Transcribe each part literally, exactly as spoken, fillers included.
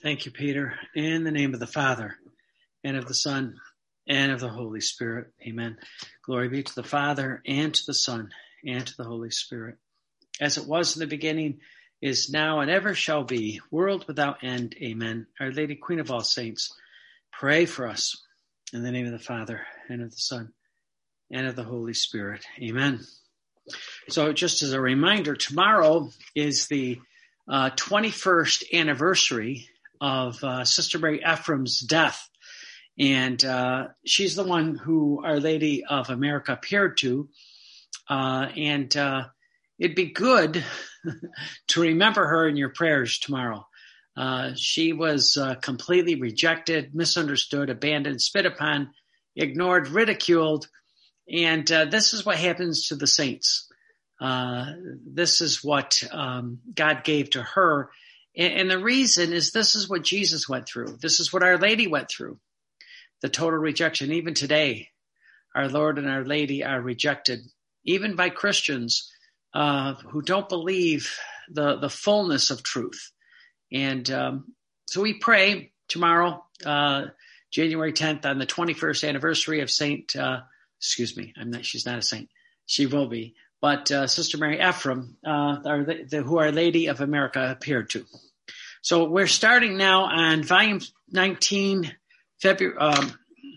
Thank you, Peter. In the name of the Father, and of the Son, and of the Holy Spirit. Amen. Glory be to the Father, and to the Son, and to the Holy Spirit. As it was in the beginning, is now, and ever shall be, world without end. Amen. Our Lady, Queen of all saints, pray for us. In the name of the Father, and of the Son, and of the Holy Spirit. Amen. So just as a reminder, tomorrow is the uh, twenty-first anniversary of uh, Sister Mary Ephraim's death. And uh, she's the one who Our Lady of America appeared to. Uh, and uh, it'd be good to remember her in your prayers tomorrow. Uh, she was uh, completely rejected, misunderstood, abandoned, spit upon, ignored, ridiculed. And uh, this is what happens to the saints. Uh, this is what um, God gave to her. And, and the reason is this is what Jesus went through. This is what Our Lady went through. The total rejection. Even today, our Lord and Our Lady are rejected, even by Christians uh, who don't believe the, the fullness of truth. And um, so we pray tomorrow, uh, January tenth, on the twenty-first anniversary of Saint, uh, excuse me, I'm not, she's not a saint. She will be. But uh, Sister Mary Ephraim, uh, our, the, who Our Lady of America appeared to. So we're starting now on volume nineteen, February, um,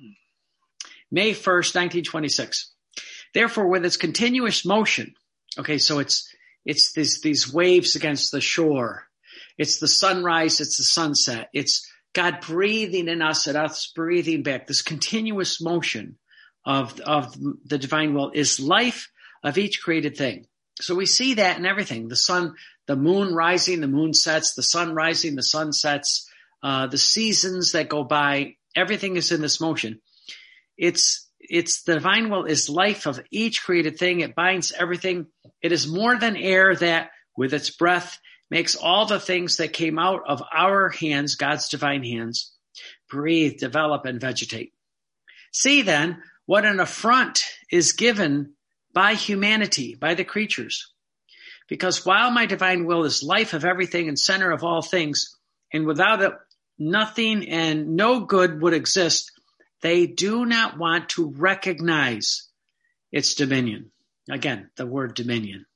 May first, nineteen twenty-six. Therefore, with its continuous motion, okay, so it's it's these these waves against the shore. It's the sunrise, it's the sunset. It's God breathing in us and us breathing back. This continuous motion of of the divine will is life of each created thing. So we see that in everything. The sun, the moon rising, the moon sets, the sun rising, the sun sets, uh, the seasons that go by, everything is in this motion. It's, it's the divine will is life of each created thing. It binds everything. It is more than air that with its breath makes all the things that came out of our hands, God's divine hands, breathe, develop, and vegetate. See then what an affront is given by humanity, by the creatures. Because while my divine will is life of everything and center of all things, and without it, nothing and no good would exist, they do not want to recognize its dominion. Again, the word dominion.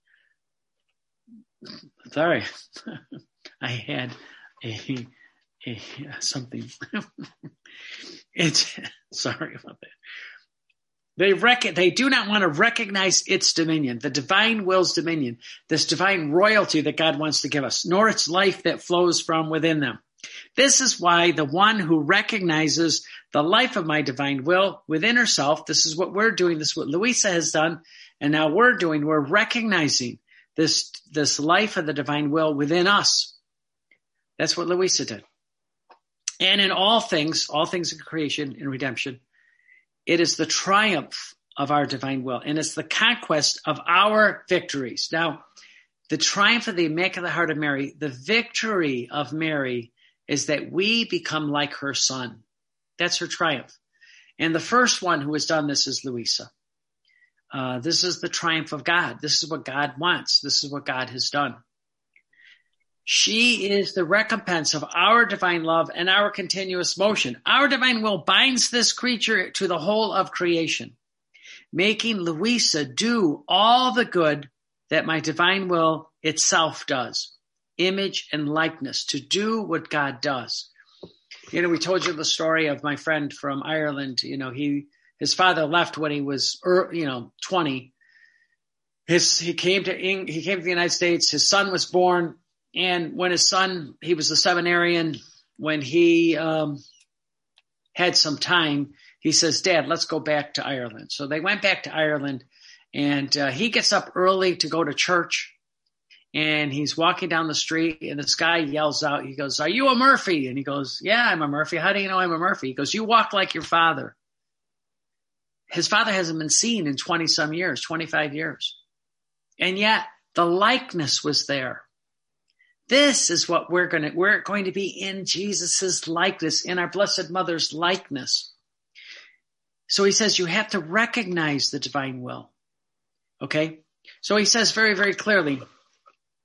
Sorry, I had a, a something. It's sorry about that. They rec- they do not want to recognize its dominion, the divine will's dominion, this divine royalty that God wants to give us, nor its life that flows from within them. This is why the one who recognizes the life of my divine will within herself, this is what we're doing, this is what Louisa has done, and now we're doing, we're recognizing this, this life of the divine will within us. That's what Louisa did. And in all things, all things in creation and redemption, it is the triumph of our divine will, and it's the conquest of our victories. Now, the triumph of the Immaculate Heart of Mary, the victory of Mary is that we become like her son. That's her triumph. And the first one who has done this is Louisa. Uh, this is the triumph of God. This is what God wants. This is what God has done. She is the recompense of our divine love and our continuous motion. Our divine will binds this creature to the whole of creation, making Louisa do all the good that my divine will itself does. Image and likeness, to do what God does. You know, we told you the story of my friend from Ireland. You know, he his father left when he was, you know, twenty. His he came to Eng, he came to the United States. His son was born. And when his son, he was a seminarian, when he um, had some time, he says, Dad, let's go back to Ireland. So they went back to Ireland, and uh, he gets up early to go to church, and he's walking down the street, and this guy yells out, he goes, are you a Murphy? And he goes, yeah, I'm a Murphy. How do you know I'm a Murphy? He goes, you walk like your father. His father hasn't been seen in twenty some years, twenty-five years. And yet the likeness was there. This is what we're going to, we're going to be in Jesus's likeness, in our Blessed Mother's likeness. So he says you have to recognize the divine will. Okay? So he says very, very clearly,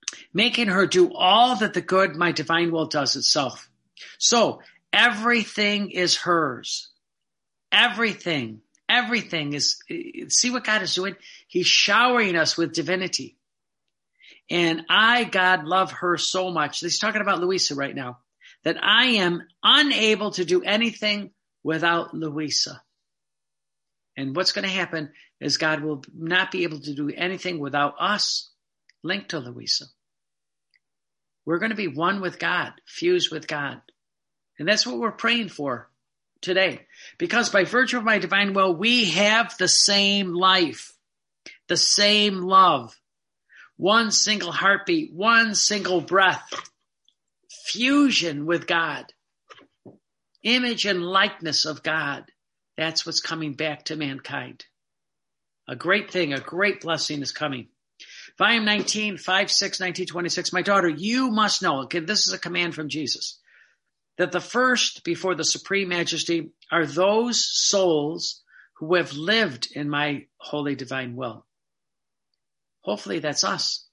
making her do all that the good my divine will does itself. So everything is hers. Everything, everything is, see what God is doing? He's showering us with divinity. And I, God, love her so much. He's talking about Louisa right now, that I am unable to do anything without Louisa. And what's going to happen is God will not be able to do anything without us linked to Louisa. We're going to be one with God, fused with God. And that's what we're praying for today. Because by virtue of my divine will, we have the same life, the same love, one single heartbeat, one single breath, fusion with God, image and likeness of God. That's what's coming back to mankind. A great thing, a great blessing is coming. Volume nineteen, five, six, nineteen twenty-six. My daughter, you must know, okay, this is a command from Jesus, that the first before the Supreme Majesty are those souls who have lived in my holy divine will. Hopefully that's us.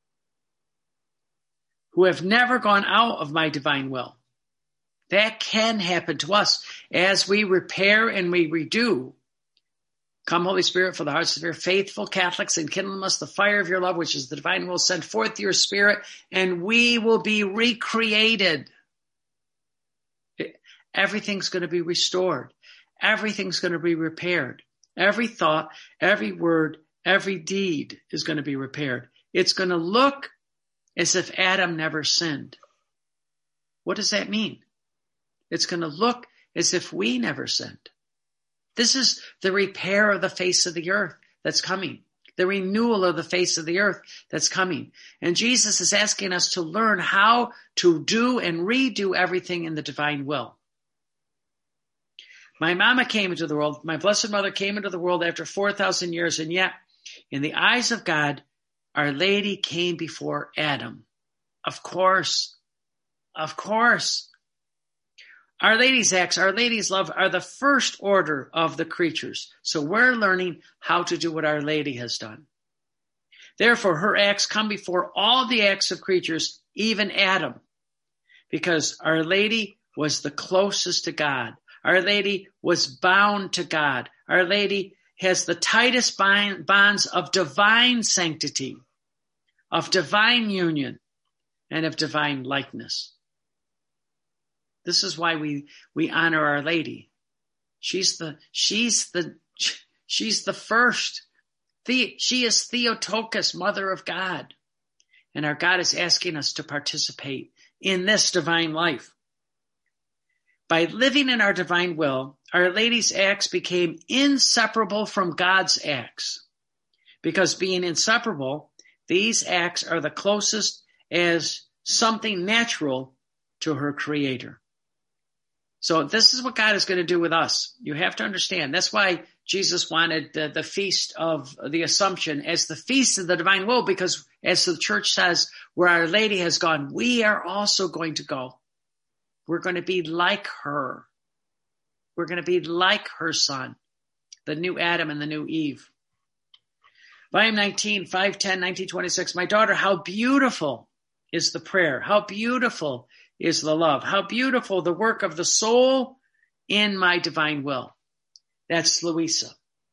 Who have never gone out of my divine will. That can happen to us as we repair and we redo. Come, Holy Spirit, for the hearts of your faithful Catholics, and kindle in us the fire of your love, which is the divine will. Send forth your Spirit, and we will be recreated. Everything's going to be restored. Everything's going to be repaired. Every thought, every word, every deed is going to be repaired. It's going to look as if Adam never sinned. What does that mean? It's going to look as if we never sinned. This is the repair of the face of the earth that's coming. The renewal of the face of the earth that's coming. And Jesus is asking us to learn how to do and redo everything in the divine will. My mama came into the world, my blessed mother came into the world after four thousand years, and yet, in the eyes of God, Our Lady came before Adam. Of course, of course. Our Lady's acts, Our Lady's love are the first order of the creatures. So we're learning how to do what Our Lady has done. Therefore, her acts come before all the acts of creatures, even Adam, because Our Lady was the closest to God. Our Lady was bound to God. Our Lady has the tightest bonds of divine sanctity, of divine union, and of divine likeness. This is why we, we honor Our Lady. She's the, she's the, she's the first. The, she is Theotokos, Mother of God. And our God is asking us to participate in this divine life. By living in our divine will, Our Lady's acts became inseparable from God's acts. Because being inseparable, these acts are the closest as something natural to her Creator. So this is what God is going to do with us. You have to understand. That's why Jesus wanted the, the feast of the Assumption as the feast of the divine will, because as the church says, where Our Lady has gone, we are also going to go. We're going to be like her. We're going to be like her son, the new Adam and the new Eve. Volume nineteen, five ten, nineteen twenty-six. My daughter, how beautiful is the prayer. How beautiful is the love. How beautiful the work of the soul in my divine will. That's Louisa.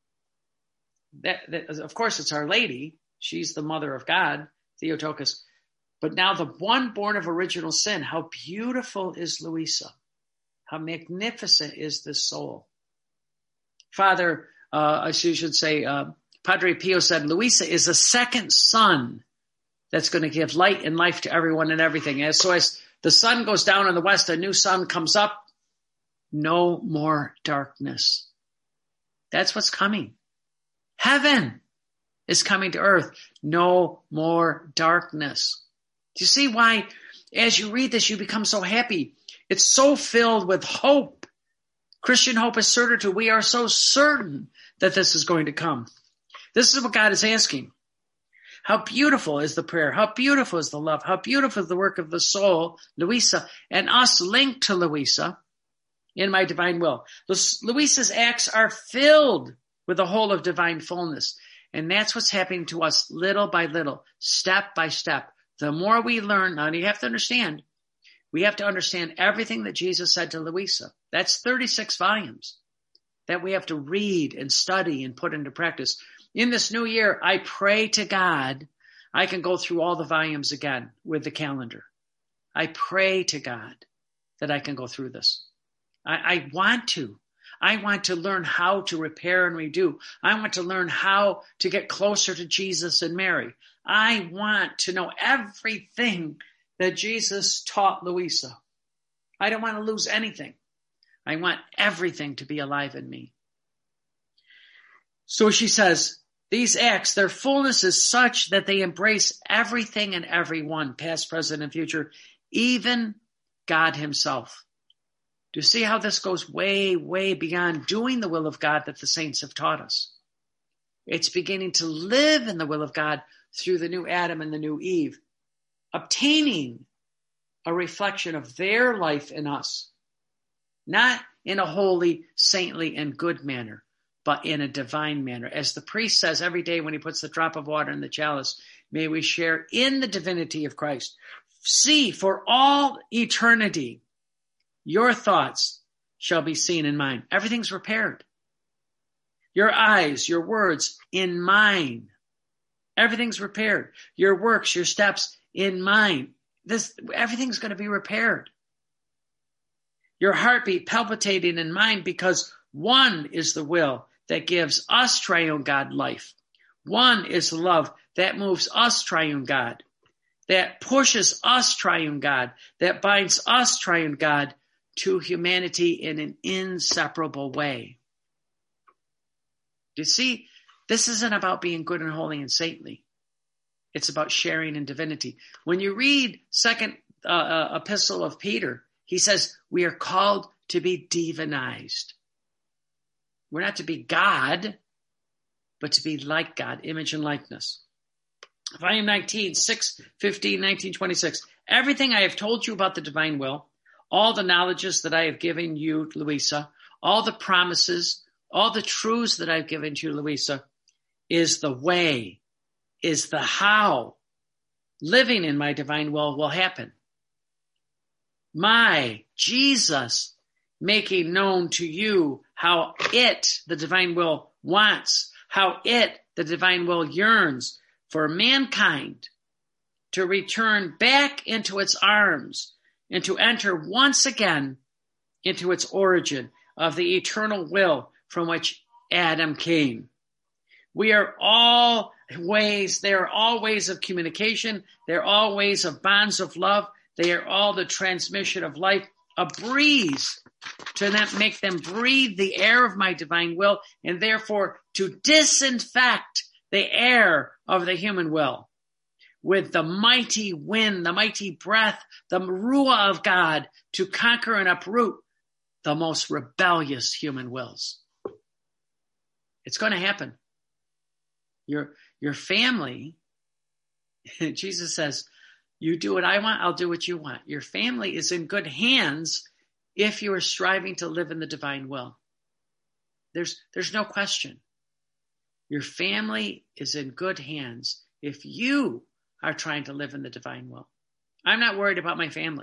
That, that, of course, it's Our Lady. She's the Mother of God, Theotokos. But now the one born of original sin, how beautiful is Louisa. How magnificent is this soul. Father, uh, I should say, uh, Padre Pio said, Louisa is a second sun that's going to give light and life to everyone and everything. And so as the sun goes down in the west, a new sun comes up. No more darkness. That's what's coming. Heaven is coming to earth. No more darkness. Do you see why, as you read this, you become so happy? It's so filled with hope. Christian hope is certitude. We are so certain that this is going to come. This is what God is asking. How beautiful is the prayer. How beautiful is the love. How beautiful is the work of the soul, Louisa, and us linked to Louisa in my divine will. Louisa's acts are filled with the whole of divine fullness. And that's what's happening to us little by little, step by step, The more we learn, now you have to understand, we have to understand everything that Jesus said to Louisa. That's thirty-six volumes that we have to read and study and put into practice. In this new year, I pray to God I can go through all the volumes again with the calendar. I pray to God that I can go through this. I, I want to. I want to learn how to repair and redo. I want to learn how to get closer to Jesus and Mary. I want to know everything that Jesus taught Louisa. I don't want to lose anything. I want everything to be alive in me. So she says, these acts, their fullness is such that they embrace everything and everyone, past, present, and future, even God himself. Do you see how this goes way, way beyond doing the will of God that the saints have taught us? It's beginning to live in the will of God through the new Adam and the new Eve, obtaining a reflection of their life in us, not in a holy, saintly, and good manner, but in a divine manner. As the priest says every day when he puts the drop of water in the chalice, may we share in the divinity of Christ. See, for all eternity, your thoughts shall be seen in mine. Everything's repaired. Your eyes, your words in mine. Everything's repaired. Your works, your steps in mine. This, everything's going to be repaired. Your heartbeat palpitating in mine, because one is the will that gives us triune God life. One is the love that moves us triune God, that pushes us triune God, that binds us triune God to humanity in an inseparable way. You see, this isn't about being good and holy and saintly. It's about sharing in divinity. When you read second uh, uh, epistle of Peter, he says we are called to be divinized. We're not to be God, but to be like God, image and likeness. Volume nineteen, six, fifteen, nineteen, twenty-six. Everything I have told you about the divine will, all the knowledges that I have given you, Louisa, all the promises, all the truths that I've given to you, Louisa, is the way, is the how living in my divine will will happen. My Jesus making known to you how it, the divine will, wants, how it, the divine will, yearns for mankind to return back into its arms and to enter once again into its origin of the eternal will from which Adam came. We are all ways, they are all ways of communication. They're all ways of bonds of love. They are all the transmission of life, a breeze to not make them breathe the air of my divine will, and therefore to disinfect the air of the human will with the mighty wind, the mighty breath, the ruah of God to conquer and uproot the most rebellious human wills. It's going to happen. Your, your family, Jesus says, you do what I want, I'll do what you want. Your family is in good hands if you are striving to live in the divine will. There's, there's no question. Your family is in good hands if you are trying to live in the divine will. I'm not worried about my family.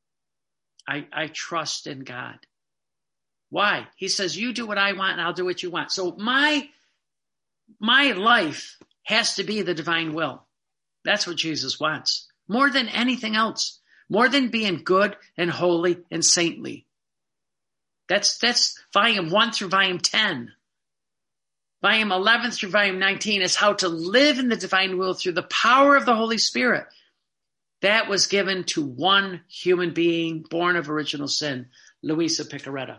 I, I trust in God. Why? He says, you do what I want and I'll do what you want. So my, my life has to be the divine will. That's what Jesus wants. More than anything else. More than being good and holy and saintly. That's, that's volume one through volume ten. Volume eleven through volume nineteen is how to live in the divine will through the power of the Holy Spirit. That was given to one human being born of original sin, Louisa Picaretta.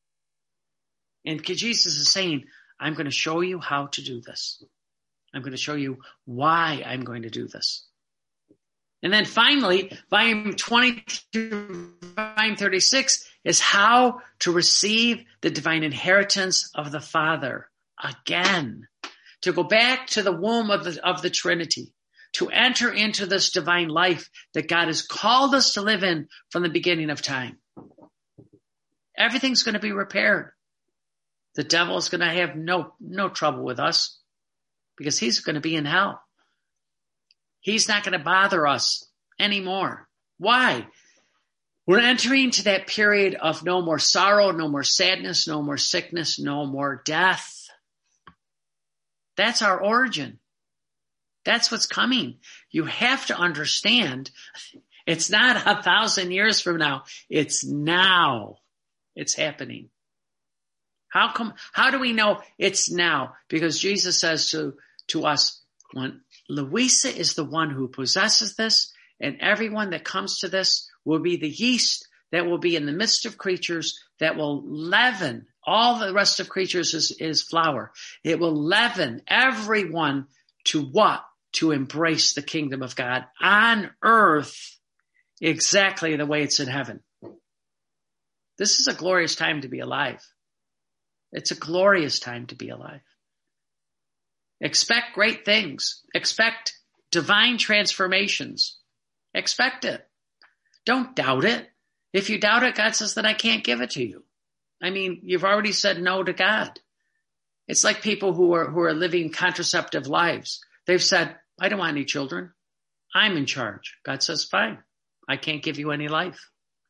And Jesus is saying, I'm going to show you how to do this. I'm going to show you why I'm going to do this. And then finally, volume twenty to volume thirty-six is how to receive the divine inheritance of the Father again. To go back to the womb of the, of the Trinity. To enter into this divine life that God has called us to live in from the beginning of time. Everything's going to be repaired. The devil is going to have no, no trouble with us because he's going to be in hell. He's not going to bother us anymore. Why? We're entering to that period of no more sorrow, no more sadness, no more sickness, no more death. That's our origin. That's what's coming. You have to understand, it's not a thousand years from now. It's now. It's happening. How come, how do we know it's now? Because Jesus says to, to us, when Louisa is the one who possesses this, and everyone that comes to this will be the yeast that will be in the midst of creatures that will leaven. All the rest of creatures is, is flour. It will leaven everyone to what? To embrace the kingdom of God on earth exactly the way it's in heaven. This is a glorious time to be alive. It's a glorious time to be alive. Expect great things. Expect divine transformations. Expect it. Don't doubt it. If you doubt it, God says that I can't give it to you. I mean, you've already said no to God. It's like people who are who are living contraceptive lives. They've said, I don't want any children. I'm in charge. God says, fine. I can't give you any life.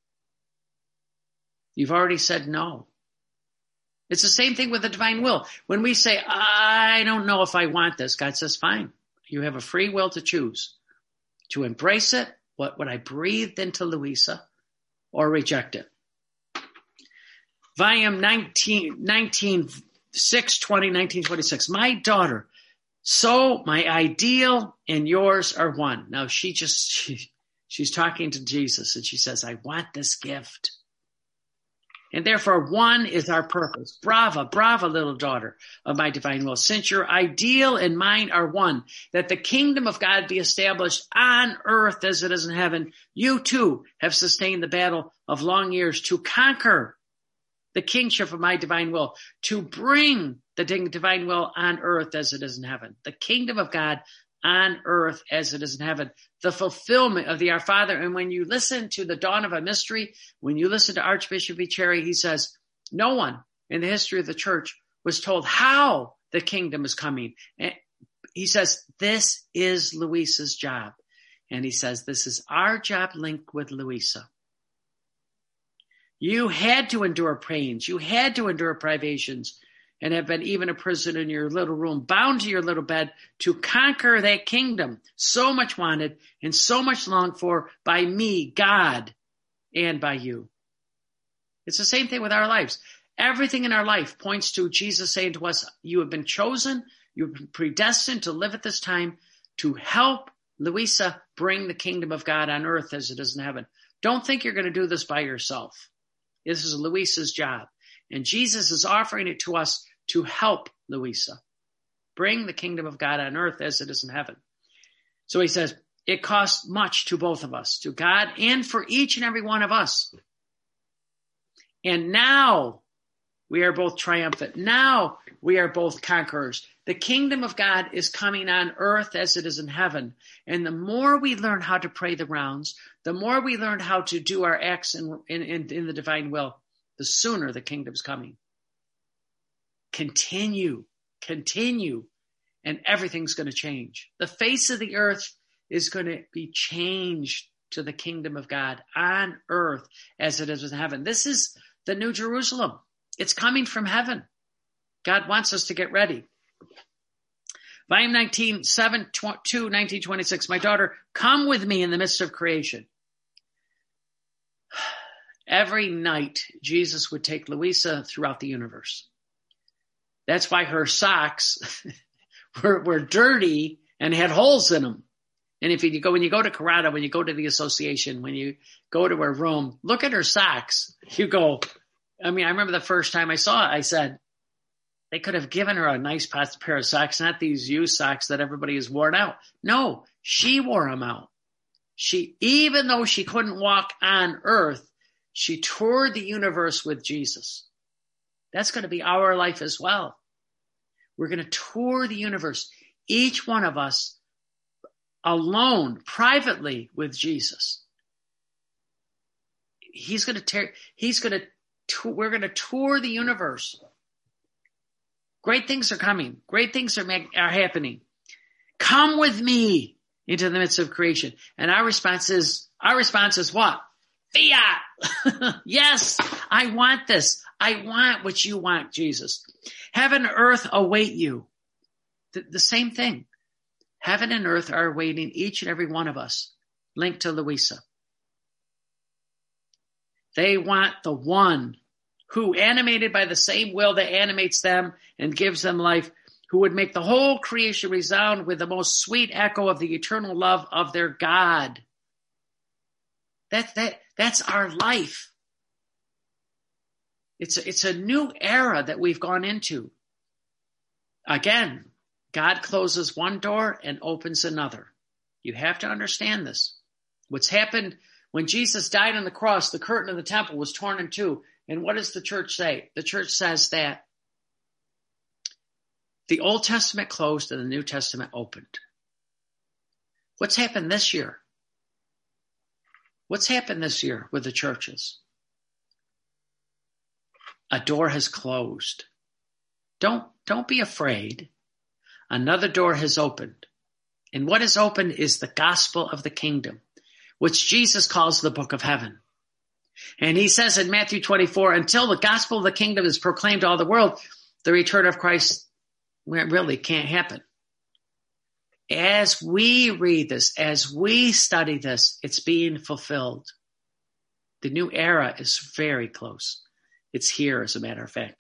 You've already said no. It's the same thing with the divine will. When we say, I don't know if I want this, God says, fine. You have a free will to choose. To embrace it, what, what I breathed into Louisa, or reject it. Volume nineteen, nineteen, six twenty, nineteen twenty-six. My daughter, so my ideal and yours are one. Now she just, she, she's talking to Jesus and she says, I want this gift. And therefore one is our purpose. Brava, brava, little daughter of my divine will. Since your ideal and mine are one, that the kingdom of God be established on earth as it is in heaven, you too have sustained the battle of long years to conquer the kingship of my divine will, to bring the divine will on earth as it is in heaven. The kingdom of God on earth as it is in heaven. The fulfillment of the Our Father. And when you listen to the Dawn of a Mystery, when you listen to Archbishop Vicherry, he says, no one in the history of the church was told how the kingdom is coming. And he says, this is Louisa's job. And he says, this is our job linked with Louisa. You had to endure pains. You had to endure privations and have been even a prisoner in your little room, bound to your little bed to conquer that kingdom. So much wanted and so much longed for by me, God, and by you. It's the same thing with our lives. Everything in our life points to Jesus saying to us, you have been chosen, you've been predestined to live at this time to help Louisa bring the kingdom of God on earth as it is in heaven. Don't think you're going to do this by yourself. This is Louisa's job. And Jesus is offering it to us to help Louisa bring the kingdom of God on earth as it is in heaven. So he says, it costs much to both of us, to God and for each and every one of us. And now we are both triumphant. Now we are both conquerors. The kingdom of God is coming on earth as it is in heaven. And the more we learn how to pray the rounds, the more we learn how to do our acts in, in, in, in the divine will, the sooner the kingdom's coming. Continue, continue, and everything's going to change. The face of the earth is going to be changed to the kingdom of God on earth as it is in heaven. This is the New Jerusalem. It's coming from heaven. God wants us to get ready. Volume nineteen, seven, two, nineteen twenty-six. My daughter, come with me in the midst of creation. Every night, Jesus would take Louisa throughout the universe. That's why her socks were, were dirty and had holes in them. And if you go, when you go to Corrado, when you go to the association, when you go to her room, look at her socks. You go, I mean, I remember the first time I saw it, I said, they could have given her a nice pair of socks, not these used socks that everybody has worn out. No, she wore them out. She, even though she couldn't walk on earth, she toured the universe with Jesus. That's going to be our life as well. We're going to tour the universe, each one of us alone, privately with Jesus. He's going to tear, he's going to, we're going to tour the universe. Great things are coming. Great things are, make, are happening. Come with me into the midst of creation. And our response is, our response is what? Fiat. Yes, I want this. I want what you want, Jesus. Heaven and earth await you. The, the same thing. Heaven and earth are awaiting each and every one of us, linked to Louisa. They want the one who, animated by the same will that animates them and gives them life, who would make the whole creation resound with the most sweet echo of the eternal love of their God. That, that, that's our life. It's a, it's a new era that we've gone into. Again, God closes one door and opens another. You have to understand this. What's happened when Jesus died on the cross, the curtain of the temple was torn in two. And what does the church say? The church says that the Old Testament closed and the New Testament opened. What's happened this year? What's happened this year with the churches? A door has closed. Don't, don't be afraid. Another door has opened. And what is opened is the gospel of the kingdom, which Jesus calls the book of heaven. And he says in Matthew twenty-four, until the gospel of the kingdom is proclaimed to all the world, the return of Christ really can't happen. As we read this, as we study this, it's being fulfilled. The new era is very close. It's here, as a matter of fact.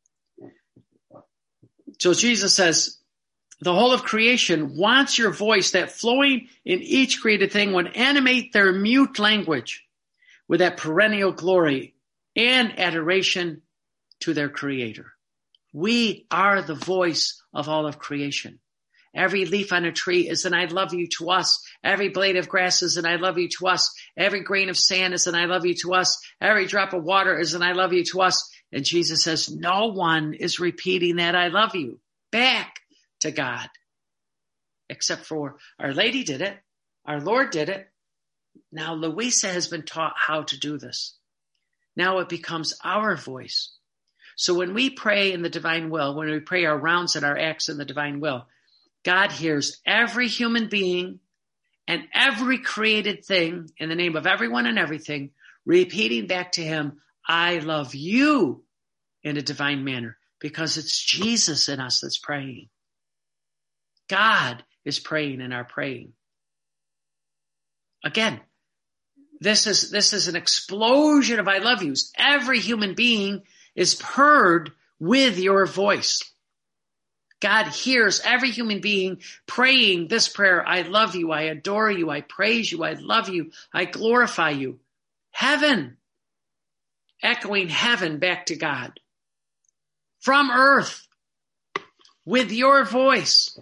So Jesus says, the whole of creation wants your voice, that flowing in each created thing would animate their mute language with that perennial glory and adoration to their Creator. We are the voice of all of creation. Every leaf on a tree is an I love you to us. Every blade of grass is an I love you to us. Every grain of sand is an I love you to us. Every drop of water is an I love you to us. And Jesus says, no one is repeating that I love you back to God. Except for Our Lady did it. Our Lord did it. Now Louisa has been taught how to do this. Now it becomes our voice. So when we pray in the divine will, when we pray our rounds and our acts in the divine will, God hears every human being and every created thing in the name of everyone and everything, repeating back to him, I love you, in a divine manner, because it's Jesus in us that's praying. God is praying in our praying. Again, this is, this is an explosion of I love yous. Every human being is heard with your voice. God hears every human being praying this prayer. I love you. I adore you. I praise you. I love you. I glorify you. Heaven, echoing heaven back to God. From earth, with your voice.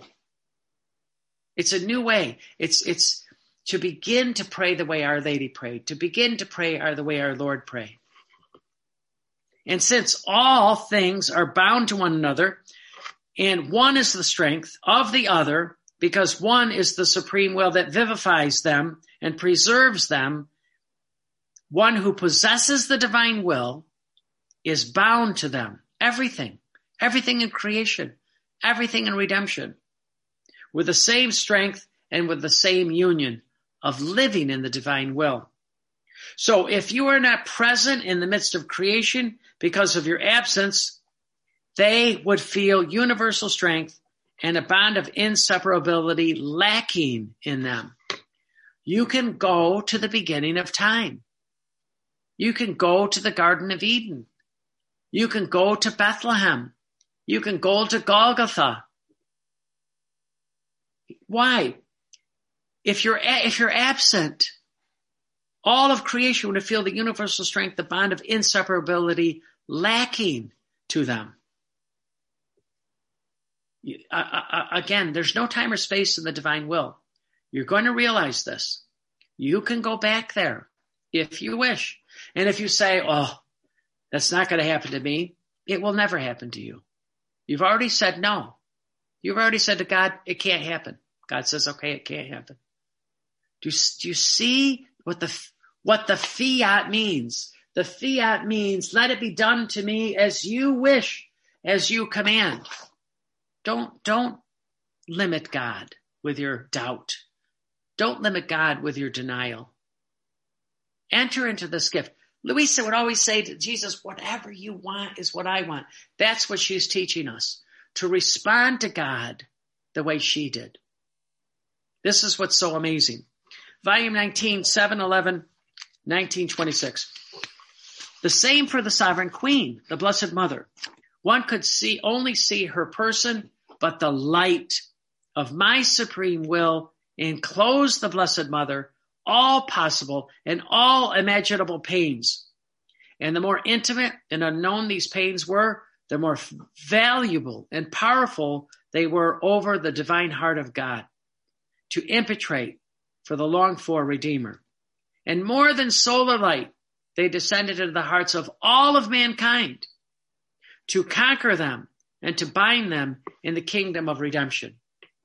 It's a new way. It's, it's to begin to pray the way Our Lady prayed, to begin to pray are the way our Lord prayed. And since all things are bound to one another, and one is the strength of the other, because one is the supreme will that vivifies them and preserves them, one who possesses the divine will is bound to them. Everything, everything in creation, everything in redemption, with the same strength and with the same union of living in the divine will. So if you are not present in the midst of creation because of your absence, they would feel universal strength and a bond of inseparability lacking in them. You can go to the beginning of time. You can go to the Garden of Eden. You can go to Bethlehem. You can go to Golgotha. Why? If you're, if you're absent, all of creation would feel the universal strength, the bond of inseparability lacking to them. Uh, uh, again, there's no time or space in the divine will. You're going to realize this. You can go back there if you wish. And if you say, oh, that's not going to happen to me, it will never happen to you. You've already said no. You've already said to God, it can't happen. God says, okay, it can't happen. Do you, do you see what the, what the fiat means? The fiat means, let it be done to me as you wish, as you command. Don't, don't limit God with your doubt. Don't limit God with your denial. Enter into this gift. Louisa would always say to Jesus, whatever you want is what I want. That's what she's teaching us, to respond to God the way she did. This is what's so amazing. Volume nineteen, seven eleven, nineteen twenty-six. The same for the Sovereign Queen, the Blessed Mother. One could see only see her person, but the light of my supreme will enclosed the Blessed Mother, all possible and all imaginable pains. And the more intimate and unknown these pains were, the more valuable and powerful they were over the divine heart of God to impetrate for the longed-for Redeemer. And more than solar light, they descended into the hearts of all of mankind to conquer them and to bind them in the kingdom of redemption.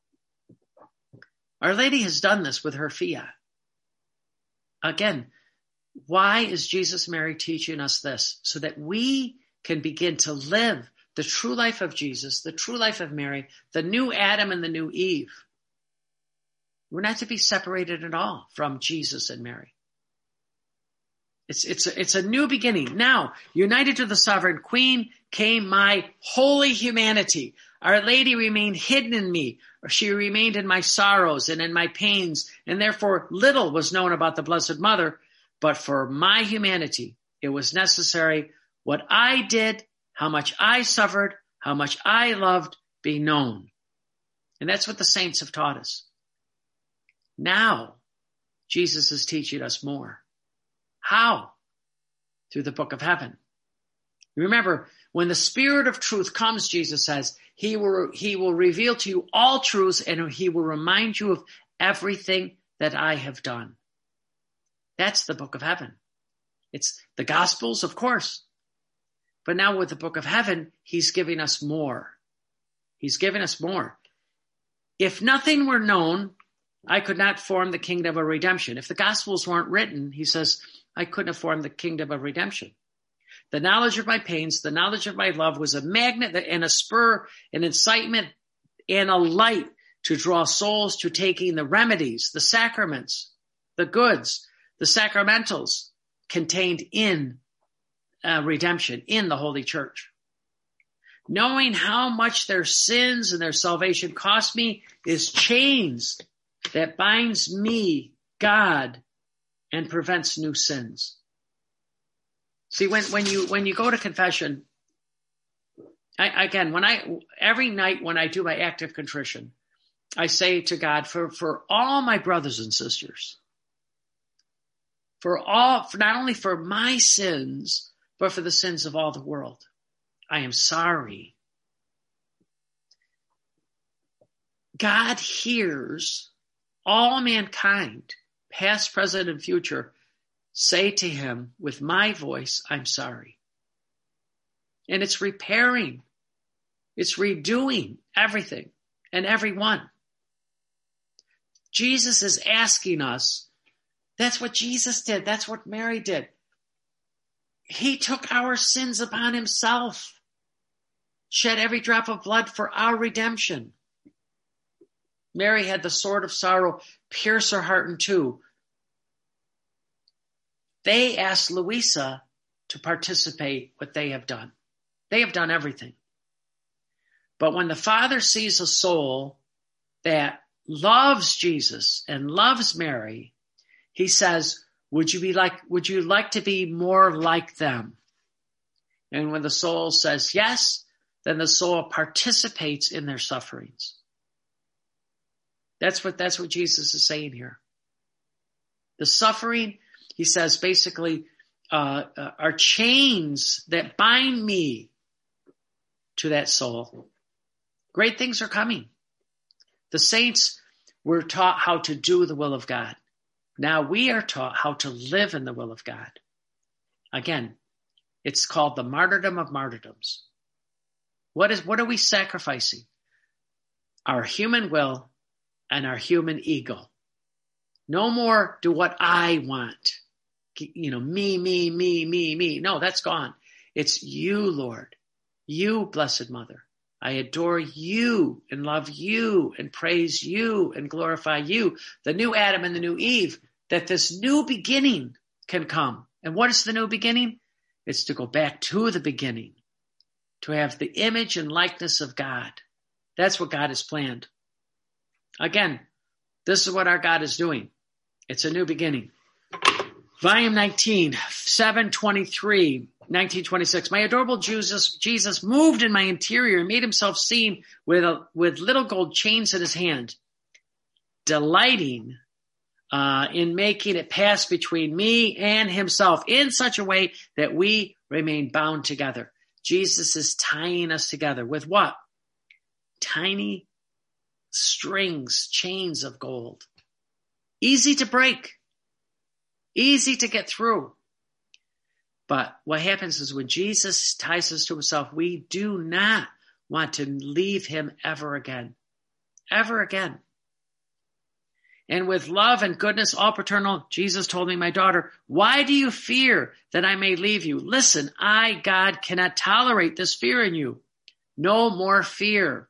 Our Lady has done this with her fiat. Again, why is Jesus Mary teaching us this? So that we can begin to live the true life of Jesus, the true life of Mary, the new Adam and the new Eve. We're not to be separated at all from Jesus and Mary. It's, it's, a, it's a new beginning. Now, united to the Sovereign Queen came my holy humanity. Our Lady remained hidden in me, or she remained in my sorrows and in my pains, and therefore little was known about the Blessed Mother. But for my humanity, it was necessary what I did, how much I suffered, how much I loved, be known. And that's what the saints have taught us. Now, Jesus is teaching us more. How? Through the book of heaven. Remember, when the Spirit of truth comes, Jesus says, he will, he will reveal to you all truths and he will remind you of everything that I have done. That's the book of heaven. It's the Gospels, of course. But now with the book of heaven, he's giving us more. He's giving us more. If nothing were known, I could not form the kingdom of redemption. If the Gospels weren't written, he says, I couldn't have formed the kingdom of redemption. The knowledge of my pains, the knowledge of my love was a magnet and a spur, an incitement and a light to draw souls to taking the remedies, the sacraments, the goods, the sacramentals contained in uh, redemption, in the Holy Church. Knowing how much their sins and their salvation cost me is chains that binds me, God, and prevents new sins. See, when, when you when you go to confession, I, again, when I every night when I do my act of contrition, I say to God, for, for all my brothers and sisters, for all, for not only for my sins, but for the sins of all the world, I am sorry. God hears all mankind, past, present, and future, say to him with my voice, I'm sorry. And it's repairing. It's redoing everything and everyone. Jesus is asking us, that's what Jesus did. That's what Mary did. He took our sins upon himself, shed every drop of blood for our redemption. Mary had the sword of sorrow pierce her heart in two. They asked Louisa to participate what they have done. They have done everything. But when the Father sees a soul that loves Jesus and loves Mary, he says, would you be like, would you like to be more like them? And when the soul says yes, then the soul participates in their sufferings. That's what, that's what Jesus is saying here. The suffering, he says, basically, uh, uh, are chains that bind me to that soul. Great things are coming. The saints were taught how to do the will of God. Now we are taught how to live in the will of God. Again, it's called the martyrdom of martyrdoms. What is, what are we sacrificing? Our human will and our human ego. No more do what I want. You know, me, me, me, me, me. No, that's gone. It's you, Lord. You, Blessed Mother. I adore you and love you and praise you and glorify you, the new Adam and the new Eve, that this new beginning can come. And what is the new beginning? It's to go back to the beginning, to have the image and likeness of God. That's what God has planned. Again, this is what our God is doing. It's a new beginning. Volume nineteen, seven twenty-three, nineteen twenty-six. My adorable Jesus, Jesus moved in my interior and made himself seen with, a, with little gold chains in his hand, delighting uh, in making it pass between me and himself in such a way that we remain bound together. Jesus is tying us together with what? Tiny strings, chains of gold. Easy to break. Easy to get through. But what happens is when Jesus ties us to himself, we do not want to leave him ever again. Ever again. And with love and goodness, all paternal, Jesus told me, my daughter, why do you fear that I may leave you? Listen, I, God, cannot tolerate this fear in you. No more fear.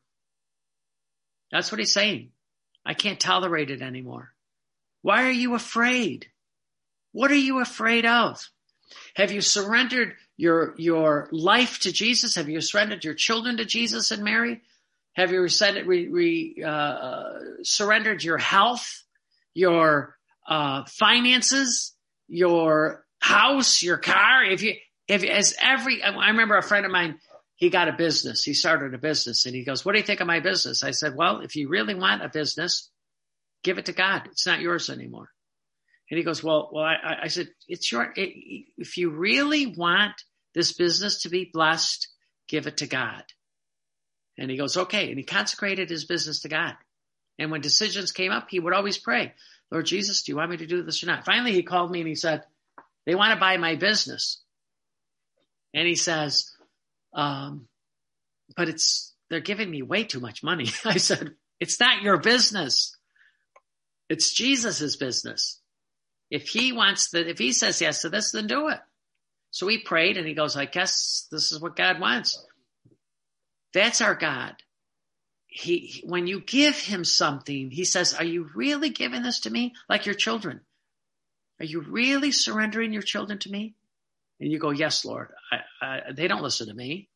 That's what he's saying. I can't tolerate it anymore. Why are you afraid? What are you afraid of? Have you surrendered your, your life to Jesus? Have you surrendered your children to Jesus and Mary? Have you re, re, uh, surrendered your health, your uh, finances, your house, your car? If you, if as every, I remember a friend of mine, he got a business. He started a business and he goes, what do you think of my business? I said, well, if you really want a business, give it to God. It's not yours anymore. And he goes, well, well, I, I said, it's your, it, if you really want this business to be blessed, give it to God. And he goes, okay. And he consecrated his business to God. And when decisions came up, he would always pray, Lord Jesus, do you want me to do this or not? Finally, he called me and he said, they want to buy my business. And he says, um, but it's, they're giving me way too much money. I said, it's not your business. It's Jesus's business. If he wants that, if he says yes to this, then do it. So he prayed and he goes, I guess this is what God wants. That's our God. He, when you give him something, he says, are you really giving this to me? Like your children. Are you really surrendering your children to me? And you go, yes, Lord. I, I, they don't listen to me.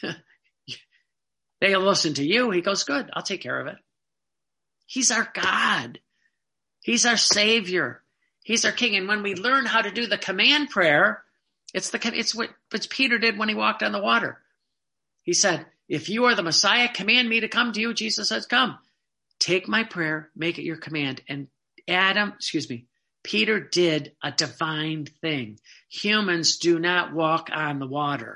They'll listen to you. He goes, good. I'll take care of it. He's our God. He's our Savior. He's our King. And when we learn how to do the command prayer, it's the it's what it's Peter did when he walked on the water. He said, if you are the Messiah, command me to come to you. Jesus says, come. Take my prayer, make it your command. And Adam, excuse me, Peter did a divine thing. Humans do not walk on the water.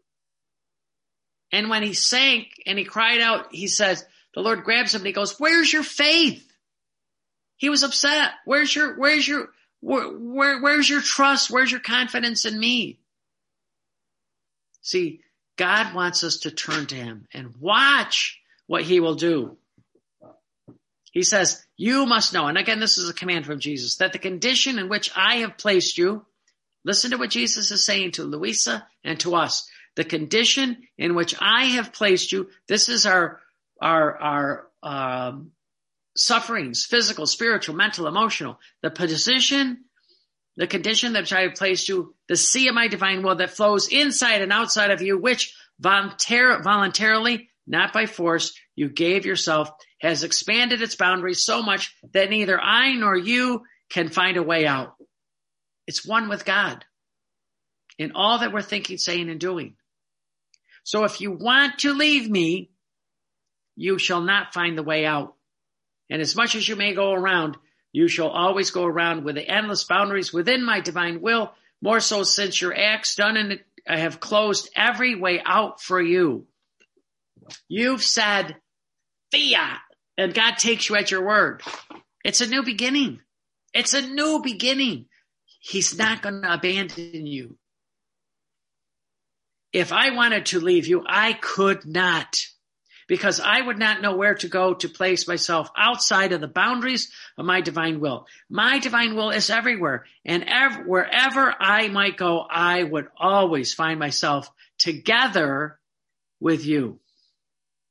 And when he sank and he cried out, he says, the Lord grabs him and he goes, where's your faith? He was upset. Where's your, where's your, where, where, where's your trust? Where's your confidence in me? See, God wants us to turn to him and watch what he will do. He says, you must know, and again, this is a command from Jesus, that the condition in which I have placed you, listen to what Jesus is saying to Louisa and to us. The condition in which I have placed you, this is our, our, our, um, sufferings, physical, spiritual, mental, emotional. The position, the condition that I have placed you, the sea of my divine will that flows inside and outside of you, which voluntar- voluntarily, not by force, you gave yourself, has expanded its boundaries so much that neither I nor you can find a way out. It's one with God in all that we're thinking, saying, and doing. So if you want to leave me, you shall not find the way out. And as much as you may go around, you shall always go around with the endless boundaries within my divine will, more so since your acts done in it, I have closed every way out for you. You've said fiat, and God takes you at your word. It's a new beginning. It's a new beginning. He's not going to abandon you. If I wanted to leave you, I could not, because I would not know where to go to place myself outside of the boundaries of my divine will. My divine will is everywhere, and ev- wherever I might go, I would always find myself together with you.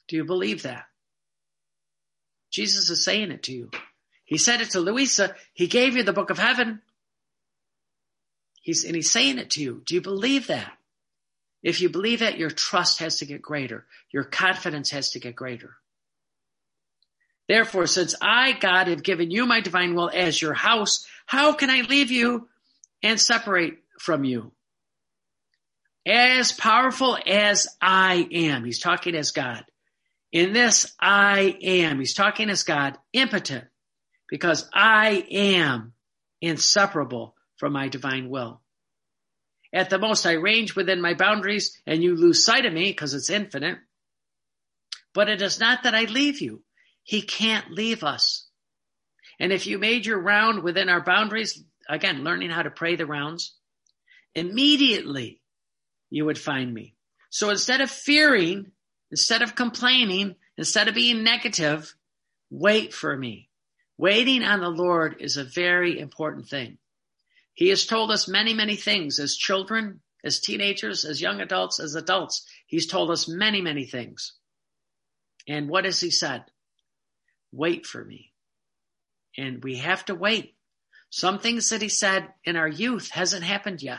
Do you believe that? Jesus is saying it to you. He said it to Louisa. He gave you the book of heaven. He's, and he's saying it to you. Do you believe that? If you believe that, your trust has to get greater. Your confidence has to get greater. Therefore, since I, God, have given you my divine will as your house, how can I leave you and separate from you? As powerful as I am, he's talking as God. In this, I am. He's talking as God, impotent, because I am inseparable from my divine will. At the most, I range within my boundaries, and you lose sight of me because it's infinite. But it is not that I leave you. He can't leave us. And if you made your round within our boundaries, again, learning how to pray the rounds, immediately you would find me. So instead of fearing, instead of complaining, instead of being negative, wait for me. Waiting on the Lord is a very important thing. He has told us many, many things as children, as teenagers, as young adults, as adults. He's told us many, many things. And what has he said? Wait for me. And we have to wait. Some things that he said in our youth hasn't happened yet.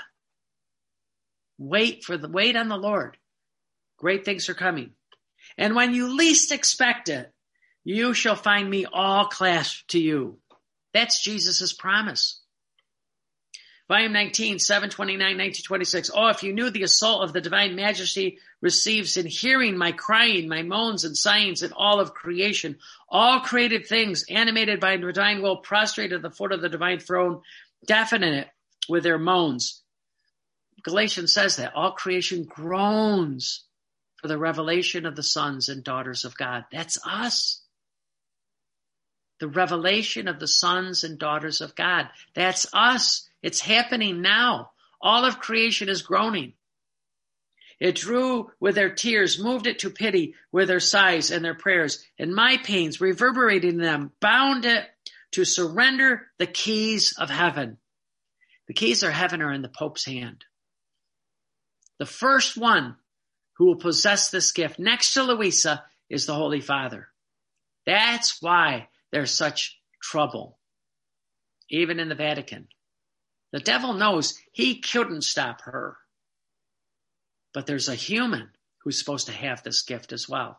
Wait for the wait on the Lord. Great things are coming. And when you least expect it, you shall find me all clasped to you. That's Jesus' promise. Volume nineteen, seven twenty-nine, nineteen twenty-six. Oh, if you knew the assault of the divine majesty receives in hearing my crying, my moans and sighings in all of creation, all created things animated by the divine will, prostrate at the foot of the divine throne, deafening it with their moans. Galatians says that all creation groans for the revelation of the sons and daughters of God. That's us. The revelation of the sons and daughters of God. That's us. It's happening now. All of creation is groaning. It drew with their tears, moved it to pity with their sighs and their prayers, and my pains, reverberating in them, bound it to surrender the keys of heaven. The keys of heaven are in the Pope's hand. The first one who will possess this gift next to Louisa is the Holy Father. That's why there's such trouble, even in the Vatican. The devil knows he couldn't stop her. But there's a human who's supposed to have this gift as well.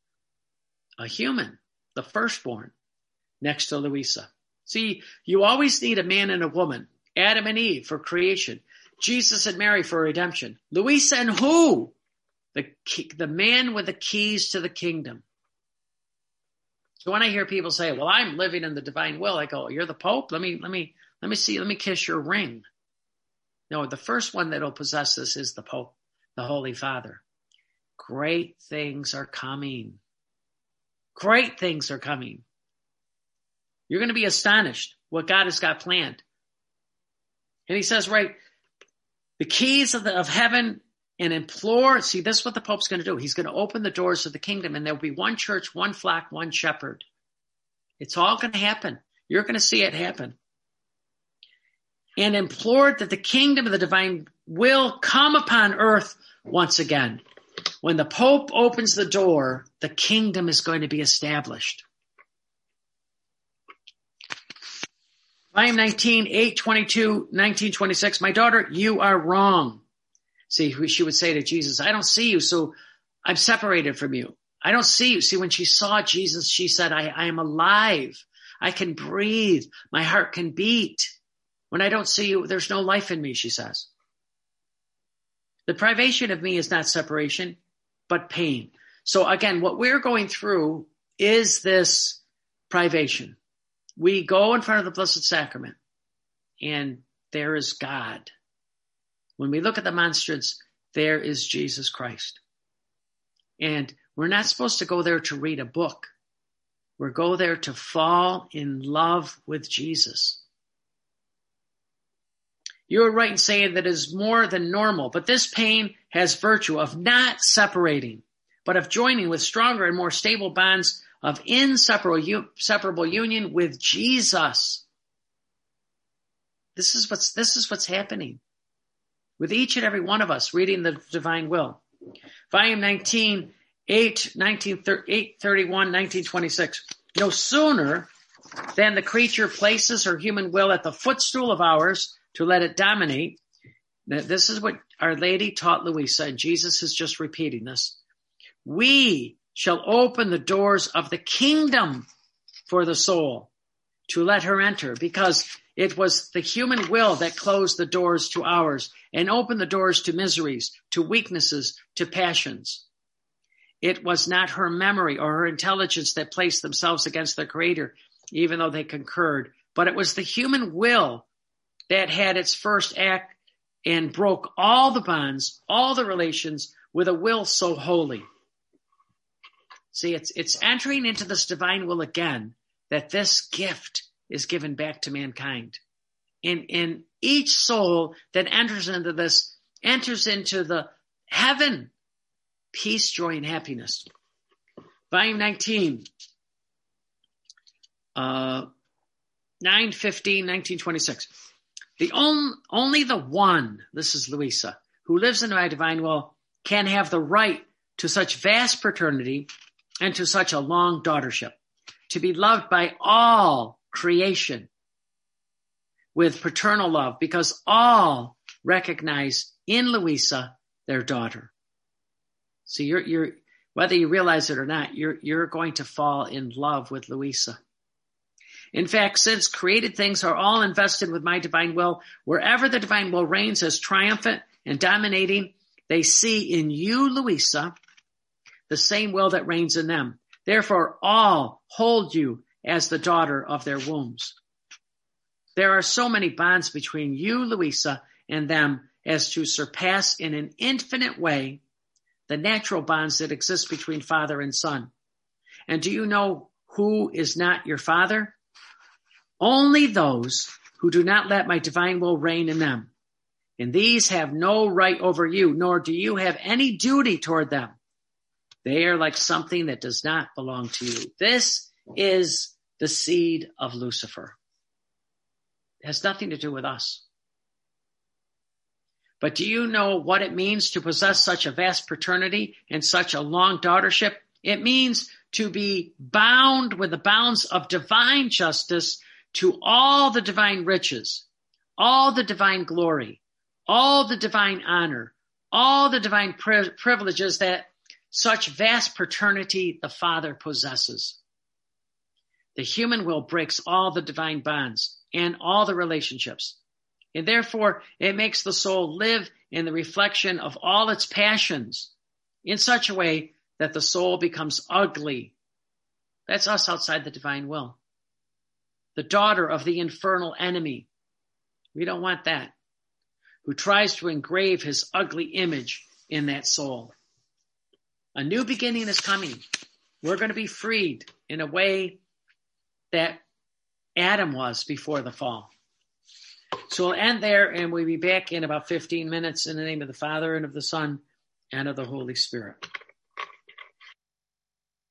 A human, the firstborn, next to Louisa. See, you always need a man and a woman. Adam and Eve for creation. Jesus and Mary for redemption. Louisa and who? The, the man with the keys to the kingdom. So when I hear people say, well, I'm living in the divine will, I go, you're the Pope? Let me, let me, let me see, let me kiss your ring. No, the first one that'll possess this is the Pope, the Holy Father. Great things are coming. Great things are coming. You're going to be astonished what God has got planned. And he says, right, the keys of, the, of heaven and implore. See, this is what the Pope's going to do. He's going to open the doors of the kingdom, and there'll be one church, one flock, one shepherd. It's all going to happen. You're going to see it happen. And implored that the kingdom of the divine will come upon earth once again. When the Pope opens the door, the kingdom is going to be established. Volume nineteen, eight twenty-two, nineteen twenty-six. My daughter, you are wrong. See, she would say to Jesus, I don't see you, so I'm separated from you. I don't see you. See, when she saw Jesus, she said, I, I am alive. I can breathe. My heart can beat. When I don't see you, there's no life in me, she says. The privation of me is not separation, but pain. So again, what we're going through is this privation. We go in front of the Blessed Sacrament, and there is God. When we look at the monstrance, there is Jesus Christ. And we're not supposed to go there to read a book. We're go there to fall in love with Jesus. You are right in saying that it is more than normal, but this pain has virtue of not separating, but of joining with stronger and more stable bonds of inseparable separable union with Jesus. This is what's, this is what's happening with each and every one of us reading the divine will. Volume nineteen, eight, nineteen, eight thirty-one, nineteen twenty-six. No sooner than the creature places her human will at the footstool of ours to let it dominate. This is what Our Lady taught Louisa, and Jesus is just repeating this. We shall open the doors of the kingdom for the soul to let her enter, because it was the human will that closed the doors to ours and opened the doors to miseries, to weaknesses, to passions. It was not her memory or her intelligence that placed themselves against their Creator, even though they concurred, but it was the human will that had its first act and broke all the bonds, all the relations with a will so holy. See, it's it's entering into this divine will again, that this gift is given back to mankind. And, and each soul that enters into this, enters into the heaven, peace, joy, and happiness. Volume nineteen, uh, nine fifteen, nineteen twenty-six. The on, only the one, this is Louisa, who lives in my divine will, can have the right to such vast paternity and to such a long daughtership, to be loved by all creation with paternal love, because all recognize in Louisa their daughter. So you're, you're, whether you realize it or not, you're, you're going to fall in love with Louisa. In fact, since created things are all invested with my divine will, wherever the divine will reigns as triumphant and dominating, they see in you, Louisa, the same will that reigns in them. Therefore, all hold you as the daughter of their wombs. There are so many bonds between you, Louisa, and them as to surpass in an infinite way the natural bonds that exist between father and son. And do you know who is not your father? Only those who do not let my divine will reign in them. And these have no right over you, nor do you have any duty toward them. They are like something that does not belong to you. This is the seed of Lucifer. It has nothing to do with us. But do you know what it means to possess such a vast paternity and such a long daughtership? It means to be bound with the bounds of divine justice to all the divine riches, all the divine glory, all the divine honor, all the divine pri- privileges that such vast paternity the Father possesses. The human will breaks all the divine bonds and all the relationships. And therefore, it makes the soul live in the reflection of all its passions in such a way that the soul becomes ugly. That's us outside the divine will. The daughter of the infernal enemy. We don't want that. Who tries to engrave his ugly image in that soul. A new beginning is coming. We're going to be freed in a way that Adam was before the fall. So we'll end there, and we'll be back in about fifteen minutes in the name of the Father and of the Son and of the Holy Spirit.